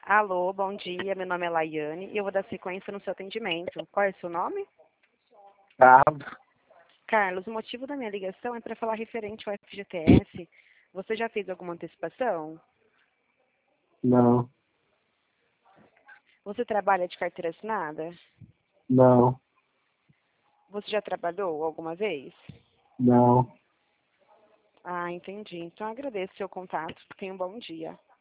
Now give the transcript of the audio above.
Alô, bom dia. Meu nome é Laiane e eu vou dar sequência no seu atendimento. Qual é o seu nome? Carlos. Carlos, o motivo da minha ligação é para falar referente ao FGTS. Você já fez alguma antecipação? Não, Você trabalha de carteira assinada? não, Você já trabalhou alguma vez? não. Ah, entendi. Então agradeço o seu contato. Tenha um bom dia.